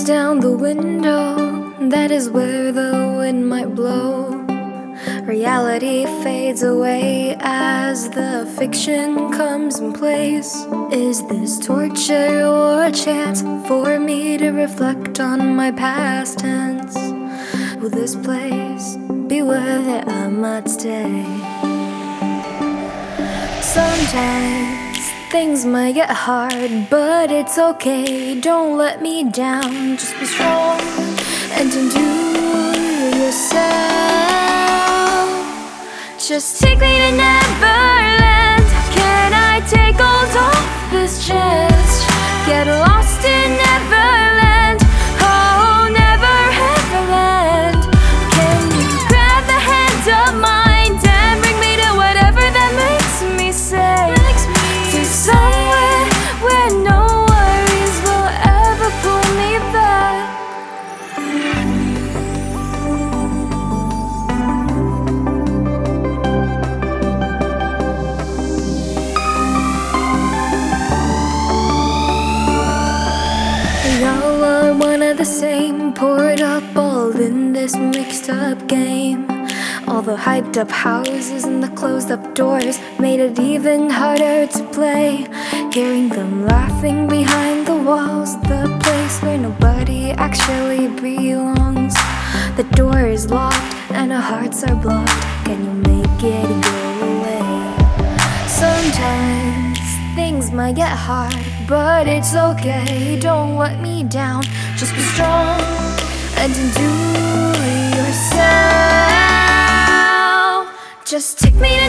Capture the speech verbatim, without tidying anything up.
down the window, that is where the wind might blow. Reality fades away as the fiction comes in place. Is this torture or a chance for me to reflect on my past tense? Will this place be worth it? I might stay. Sometimes things might get hard, but it's okay. Don't let me down, just be strong and endure yourself. Just take me to Neverland. Can I take hold of this chance? Get lost in Neverland. Oh, never ever land. Can you grab the hand of mine and bring me to whatever that makes me say? To somewhere where no worries will ever pull me back. Y'all are one of the same, poured up all in this mixed up game. All the hyped up houses and the closed up doors made it even harder to play. Hearing them laughing behind the walls, the place where nobody actually belongs. The door is locked and our hearts are blocked. Can you make it go away? Sometimes things might get hard, but it's okay. Don't let me down, just be strong and endure yourself. Just take me to